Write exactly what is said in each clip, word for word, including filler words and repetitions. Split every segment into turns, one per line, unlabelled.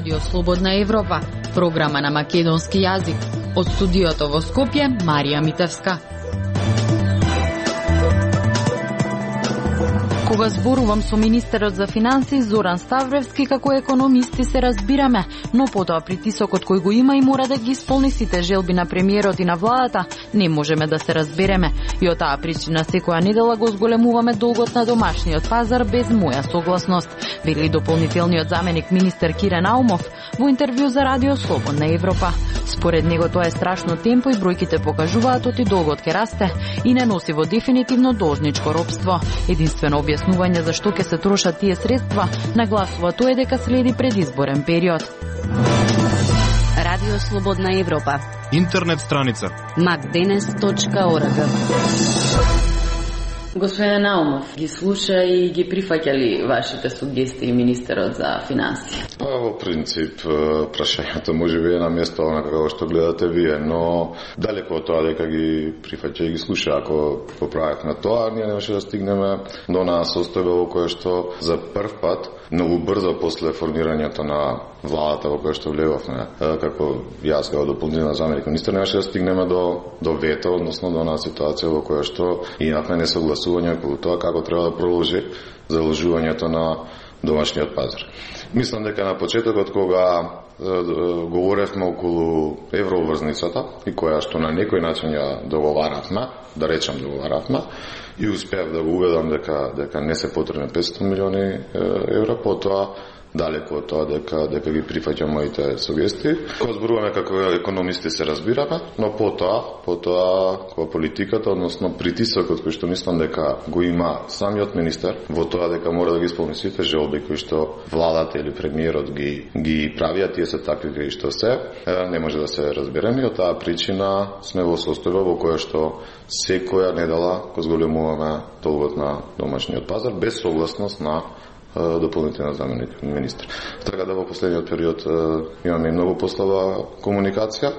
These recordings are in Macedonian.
Радио Слободна Европа, програма на македонски јазик. Од студиото во Скопје, Марија Митевска. Кога зборувам со министерот за финансии Зоран Ставревски, како економисти се разбираме, но потоа притисокот кој го има и мора да ги исполни сите желби на премиерот и на владата, не можеме да се разбереме. И од таа причина секоја недела го зголемуваме долгот на домашниот пазар без моја согласност, вели дополнителниот заменик министер Кирен Аумов во интервју за Радио Слободна Европа. Според него тоа е страшно темпо и бројките покажуваат оти долгот ке расте и не носи во дефинитивно должничко робство. Единствено објаснување за што ќе се трошат тие средства нагласува тоа дека следи предизборен период.
Радио Слободна Европа.
Интернет страница
макденес точка орг.
Господин Наумов, ги слуша и ги прифаќа ли вашите сугестии министерот за финансии?
Па, во принцип, прашањето може би е на место на како што гледате вие, но далеко од тоа дека ги прифаќа и ги слуша. Ако поправевме тоа, ние немаше да стигнеме до на состојба во која што за прв пат, многу брзо после формирањето на владата во која што влеговме, како јас како дополнителен заменик министер, немаше да стигнеме до до вето, односно до на ситуација во која што имавме несогласување околу тоа како треба да продолжи заложувањето на домашниот пазар. Мислам дека на почетокот кога говоревме околу еврообврзницата и која што на некој начин ја договаравме, да речам договаравме, и успеав да го уведам дека дека не се потребни петстотини милиони евра, потоа далеко од тоа дека дека ги прифаќам моите сугестии. Кога зборуваме како економисти се разбираме, но потоа, потоа кога политиката, односно притисокот кој што мислам дека го има самиот министер во тоа дека мора да ги исполни сите желби кои што владата или премиерот ги ги правиа, тие се такви кои што се, не може да се разбереме. Од таа причина сме во состојба во која што секоја недела го зголемуваме долгот на домашниот пазар без согласност на дополнителен заменик министр. Така да во последниот период имаме многу послаба комуникација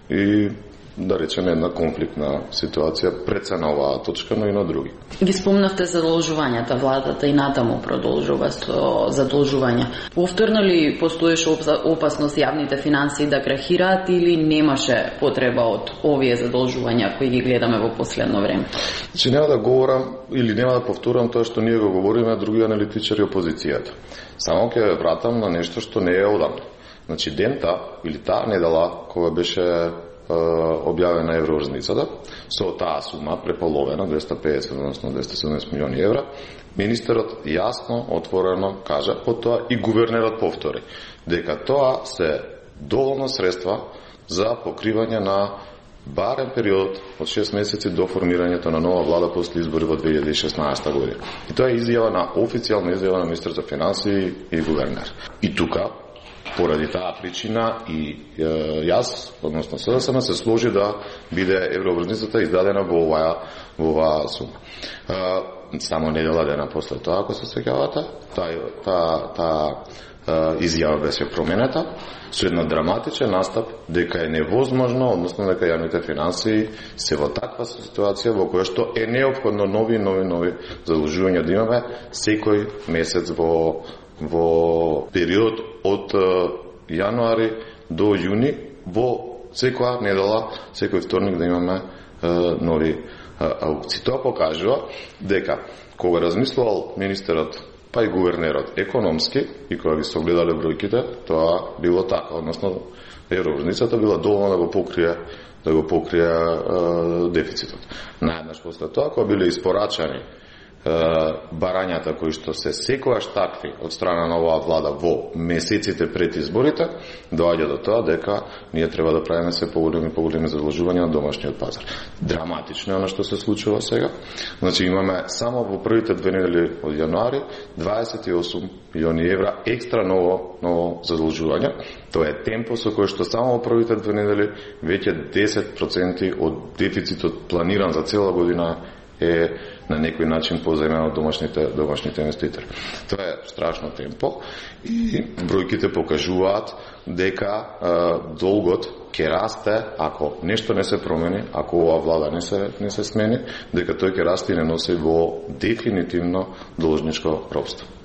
и да речеме една конфликтна ситуација пред се на оваа точка, но и на други.
Ги спомнавте задолжувањата, владата и натаму продолжува со задолжувања. Повторно ли постоеше опасност јавните финансии да крахираат или немаше потреба од овие задолжувања кои ги гледаме во последно време?
Че нема да говорам или нема да повторам тоа што ние го говориме други аналитичари опозицијата. Само ќе вратам на нешто што не е одамна. Значи дента или таа недела кога беше објавена еврообврзницата со таа сума преполовена двеста педесет, односно двеста седумдесет милиони евра, министерот јасно, отворено кажа, потоа и гувернерот повтори дека тоа се доволно средства за покривање на барем период од шест месеци до формирањето на нова влада после избори во две илјади и шеснаесета година. И тоа е изјава на официјална изјава на министерот за финансии и гувернер. И тука поради таа причина и е, јас, односно СДСМ, се сложи да биде еврообврзницата издадена во оваа во оваа сума. Е, само недела дена после тоа, ако се сеќавате, таа таа та, изјава беше променета со една драматичен настап дека е невозможно, односно дека јавните финансии се во таква ситуација во која што е неопходно нови нови нови задолжувања да имаме секој месец во во период од јануари до јуни, во секоја недела, секој вторник да имаме е, нови е, аукции. Тоа покажува дека кога размислувал министерот, па и гувернерот економски, и кога ги согледале бројките, тоа било така, односно еврообврзницата била доволна да го покрие да го покрие е, дефицитот. Наеднаш после тоа, кога биле испорачани барањата кои што се секогаш такви од страна на оваа влада во месеците пред изборите, доаѓа до тоа дека ние треба да правиме се поголеми и поголеми задолжувања на домашниот пазар. Драматично е она што се случува сега. Значи имаме само во првите две недели од јануари дваесет и осум милиони евра екстра ново ново задолжување. Тоа е темпо со кој што само во првите две недели веќе десет проценти од дефицитот планиран за цела година е на некој начин позајмено од домашните, домашните инвеститори. Тоа е страшно темпо и бројките покажуваат дека е, долгот ќе расте ако нешто не се промени, ако оваа влада не се, не се смени, дека тој ќе расте и не носи во дефинитивно должничко робство.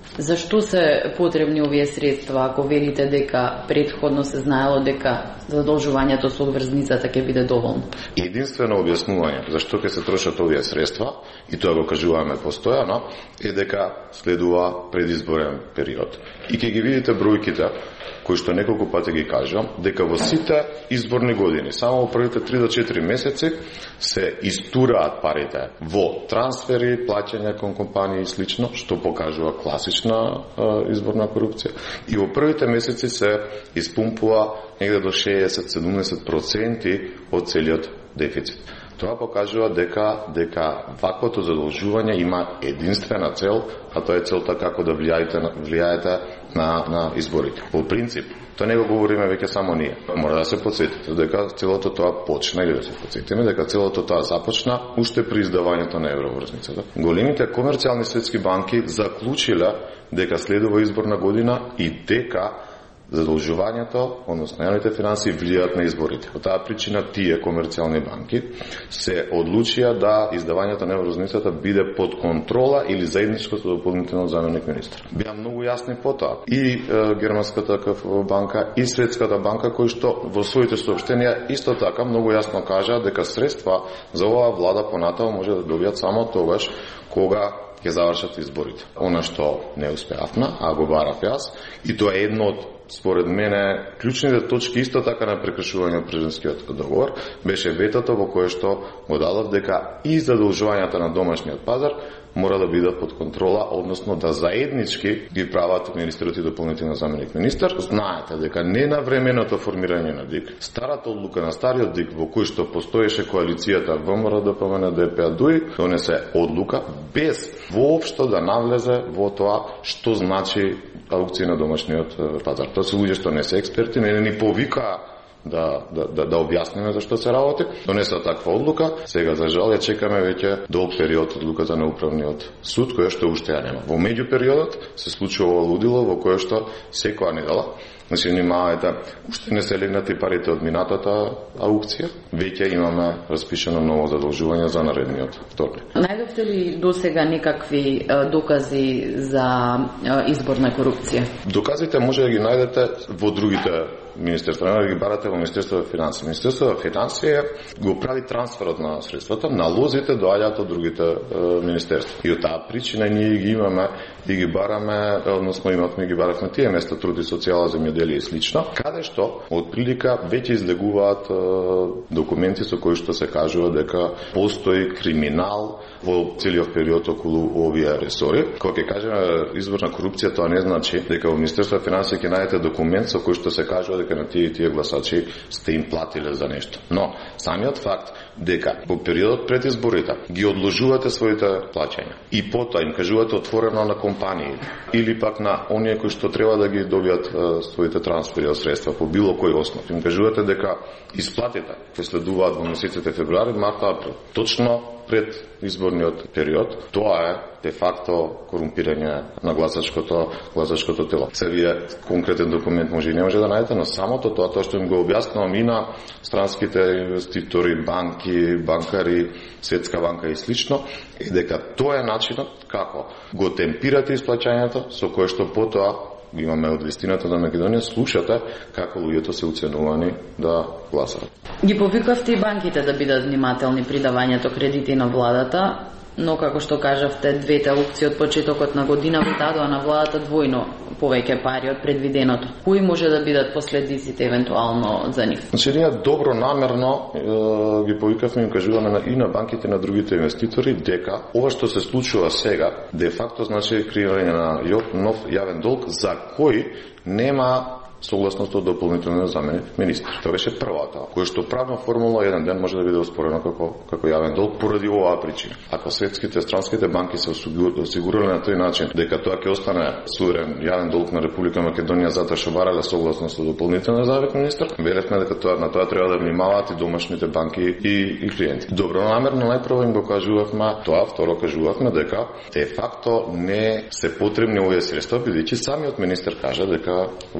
Зашто се потребни овие средства, ако велите дека претходно се знаело дека задолжувањето со врзницата ќе биде доволно?
Единствено објаснување зашто ќе се трошат овие средства, и тоа го кажуваме постојано, е дека следува предизборен период. И ќе ги видите бројките, кои што неколку пати ги кажам, дека во сите изборни години, само во првите три до четири месеци, се истураат парите во трансфери, плаќања кон компании и слично, што покажува класична е, изборна корупција. И во првите месеци се испумпува негде до шеесет до седумдесет проценти од целиот дефицит. Тоа покажува дека дека ваквото задолжување има единствена цел, а тоа е целта како да влијаете на, влијаете на, на изборите. По принцип, тоа не го говориме веќе само ние. Мора да се подсетите дека целото тоа почна, или да се подсетиме дека целото тоа започна уште при издавањето на евроврзницата. Големите комерцијални светски банки заклучиле дека следува изборна година и дека задолжувањето, односно јавните финансии, влијаат на изборите. По таа причина тие комерцијални банки се одлучија да издавањето на евроврзницата биде под контрола или заедничкото дополнително заменик министар. Беа многу јасни потоа и е, германската КФВ банка и Светската банка, кои што во своите соопштенија исто така многу јасно кажаа дека средства за оваа влада понатаму може да добијат само тогаш кога ќе завршат изборите. Она што не успеавме, а го барав јас, и тоа е едно од според мене клучните точки исто така на прекршување од Прежденскиот договор, беше ветото во кое што го дадов дека и задолжувањата на домашниот пазар мора да бидат под контрола, односно да заеднички ги прават министерот и дополнително заменик министар. Знаете дека ненавременото формирање на ДИК, старата одлука на стариот ДИК во кој што постоеше коалицијата ВМРО, ДПМН, ДП, ДУИ, донесе одлука без воопшто да навлезе во тоа што значи аукција на домашниот пазар. Тоа се луѓе што не се експерти, не ни повикаа да, да, да, да објасниме зашто се работи. Донесла таква одлука, сега за жал ја чекаме веќе долг период одлуката на управниот суд, која што уште ја нема. Во меѓупериодот се случува лудило во кое што секоја недела, значи внимавајте, уште не се легнати парите од минатата аукција, веќе имаме распишено ново задолжување за наредниот вторник.
Најдовте ли досега некакви е, докази за е, изборна корупција?
Доказите може да ги најдете во другите министерства, да ги барате во Министерството за финансии. Министерството за финансии го прави трансферот на средствата, налозите доаѓаат од другите е, министерства. И од таа причина ние ги имаме и ги бараме, односно имавме ги баравме тие места труд и социјала, земјоделие и слично, каде што од прилика веќе излегуваат е, документи со кои што се кажува дека постои криминал во целиот период околу овие ресори. Кога ќе кажеме изборна корупција, тоа не значи дека во Министерството за финансии ќе најдете документ со кој што се кажува дека на тие и тие гласачи сте им платиле за нешто. Но самиот факт дека во периодот пред изборите ги одложувате своите плаќања и потоа им кажувате отворено на компании или пак на оние кои што треба да ги добијат е, своите трансфери од средства по било кој основ, им кажувате дека исплатите кои следуваат во месеците февруари, март, април, точно пред изборниот период, тоа е де факто корумпирање на гласачкото гласачкото тело. Се вие конкретен документ може и не може да најдете, но самото тоа, тоа што им го објаснувам и на странските инвеститори, банки, банкари, Светска банка и слично, е дека тоа е начинот како го темпирате исплаќањето со кое што потоа имаме од вистината на Македонија, слушате како луѓето се уценувани да гласат.
Ги повикавте и банките да бидат внимателни при давањето кредити на владата, но како што кажавте, двете аукции од почетокот на годината дадоа на владата двојно повеќе пари од предвиденото. Кои може да бидат последиците евентуално за нив?
Значи, ние добро намерно е, ги повикавме и кажуваме и на банките и на другите инвеститори дека ова што се случува сега, де факто значи креирање на нов јавен долг за кој нема согласност од дополнително заменик министар. Тоа беше првата, која што правно формула еден ден може да биде оспорено како како јавен долг поради оваа причина. Ако светските странските банки се осигурале на тој начин дека тоа ќе остане суверен јавен долг на Република Македонија затоа што барале согласност од дополнително заменик министар, велевме дека тоа на тоа треба да внимаваат и домашните банки и, и клиенти. Добронамерно најпрво им го кажувавме тоа, второ кажувавме дека де факто не се потребни овие средства, бидејќи самиот министар кажа дека во период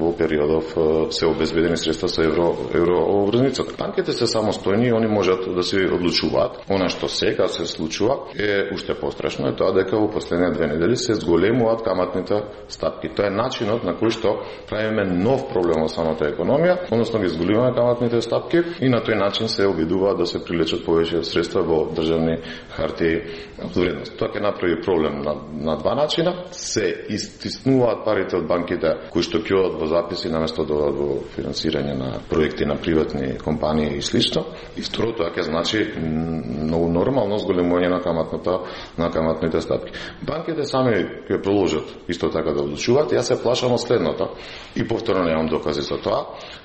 периодов се обезбедени средства со евро еврообврзницата. Банките се самостојни и они можат да се одлучуваат. Она што сега се случува е уште пострашно, е тоа дека во последните две недели се зголемуваат каматните стапки. Тоа е начинот на кој што правиме нов проблем во самата економија, односно ги зголемуваме каматните стапки и на тој начин се обидуваат да се прилечат повеќе средства во државни хартии од вредност. Тоа ќе направи проблем на, на два начина. Се истиснуваат парите од банките кои што ќе одат во записи наместо да одат во финансирање на проекти на приватни компании и слично. И второ, тоа ќе значи многу нормално зголемување на каматната на каматните стапки. Банките сами ќе продолжат исто така да одлучуваат. Јас се плашам од следното и повторно немам докази за тоа.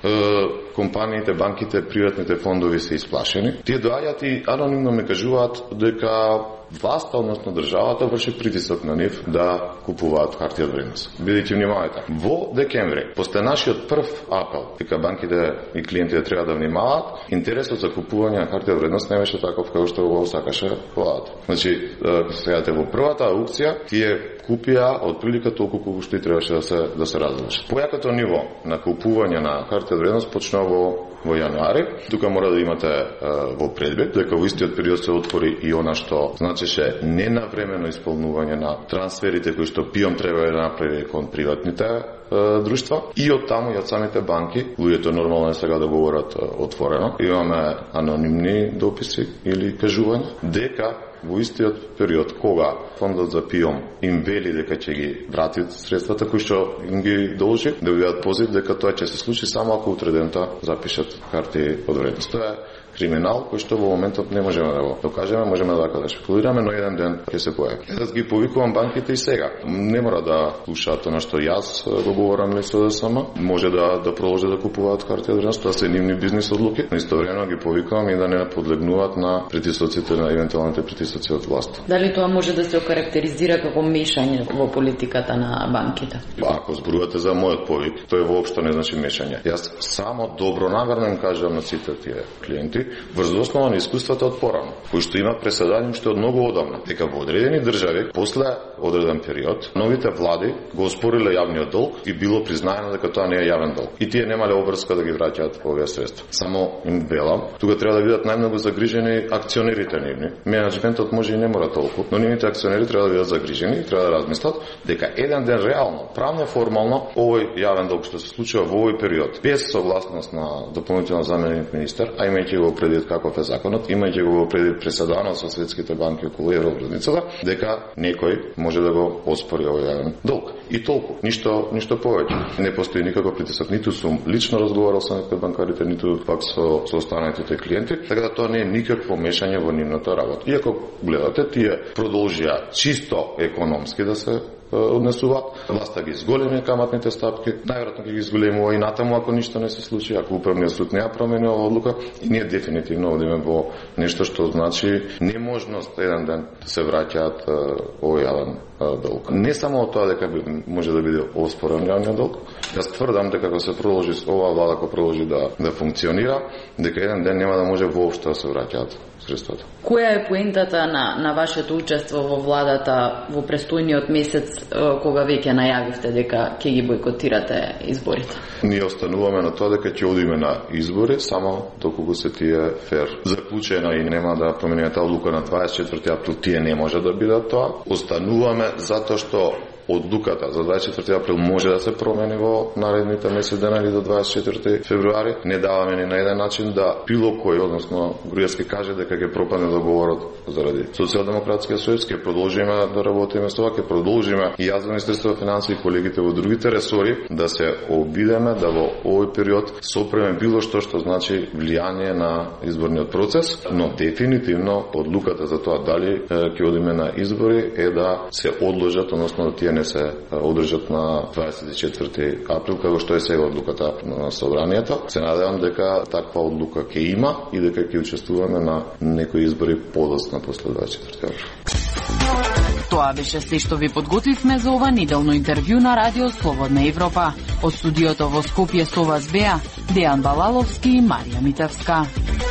Е, компаниите, банките, приватните фондови се исплашени. Тие доаѓаат и анонимно ми кажуваат дека власта, односно државата, врши притисок на нив да купуваат хартија од вредност. Бидејќи внимавајте. Во декември, после нашиот прв апел, дека банките и клиентите треба да внимаваат, интересот за купување на хартија од вредност не беше таков како што го сакаше владата. Значи, сега во првата аукција тие купија од прилика толку колку што и требаше да се да се разлучи. Појакото ниво на купување на хартија од вредност почнува во во јануари. Тука мора да имате е, во предвид дека во истиот период се отвори и она што значеше ненавремено исполнување на трансферите кои што ПИОМ треба да направи кон приватните е, друштва и од таму и од самите банки. Луѓето нормално е сега да говорат е, отворено. Имаме анонимни дописи или кажувања дека во истиот период кога фондот за ПИОМ им вели дека ќе ги вратат средствата кои што им ги должи, да бидат позив дека тоа ќе се случи само ако утре дента запишат хартии од вредност. Тоа е криминал кој што во моментот не можеме да го докажеме, можеме да да шпекулираме, но еден ден ќе се појави. Јас ги повикувам банките и сега. Не мора да слушаат она што јас го говорам ли со ДСМ, може да да продолжат да купуваат хартии од вредност, тоа се нивни бизнис одлуки, но истовремено ги повикувам и да не подлегнуваат на притисоците, на евентуалните притисоци од власт.
Дали тоа може да се окарактеризира како мешање во политиката на банките?
Ако зборувате за мојот повик, тој воопшто не значи мешање. Јас само добронамерно им кажам на сите тие клиенти врз основа на искуствата од порано, кои што има преседање што од многу одамна, дека во одредени држави после одреден период новите влади го оспориле јавниот долг и било признаено дека тоа не е јавен долг. И тие немале обврска да ги враќаат овие средства. Само им велам, тука треба да бидат најмногу загрижени акционерите нивни. Менеджментот може и не мора толку, но нивните акционери треба да бидат загрижени и треба да размислат дека еден ден реално, правно формално овој јавен долг што се случува во овој период без согласност на дополнително заменик министер, а имајќи го предвид каков е законот, имајќи го предвид преседано со светските банки околу еврообврзницата, дека некој може да го оспори овој јавен долг. И толку, ништо ништо повеќе. Не постои никаков притисок, ниту сум лично разговарал со некои банкарите, ниту пак со со останатите клиенти, така да тоа не е никакво мешање во нивната работа. Иако гледате, тие продолжија чисто економски да се однесуваат. Власта ги зголеми каматните стапки, најверојатно ќе ги зголемува и натаму ако ништо не се случи, ако управниот суд не ја промени оваа одлука, и ние дефинитивно одиме во нешто што значи неможност еден ден да се враќаат овој јавен долг. Не само тоа дека може да биде оспорен јавниот долг, јас тврдам дека ако се продолжи оваа влада, ако продолжи да да функционира, дека еден ден нема да може воопшто да се враќаат средствата.
Која е поентата на на вашето учество во владата во престојниот месец кога веќе најавивте дека ќе ги бойкотирате изборите?
Ние остануваме на тоа дека ќе одиме на избори само доколку се тие фер. Заклучено и нема да промениме таа одлука на дваесет и четврти април, тие не може да бидат тоа. Остануваме затоа што одлуката за дваесет и четврти април може да се промени во наредните месец дена или до дваесет и четврти февруари. Не даваме ни на еден начин да било кој, односно Груевски каже дека ќе пропадне договорот заради Социјалдемократскиот сојуз, ќе продолжиме да работиме со тоа, ќе продолжиме и јас во Министерството на финансии и колегите во другите ресори да се обидеме да во овој период сопреме било што што значи влијание на изборниот процес, но дефинитивно одлуката за тоа дали ќе одиме на избори е да се одложат, односно да тие не се одржат на дваесет и четврти април, како што е сега одлуката на собранието. Се надевам дека таква одлука ќе има и дека ќе учествуваме на некои избори подоцна после дваесет и четврти април.
Тоа беше се што ви подготвивме за ова неделно интервју на Радио Слободна Европа. Од студиото во Скопје со вас беа Дејан Балаловски и Марија Митевска.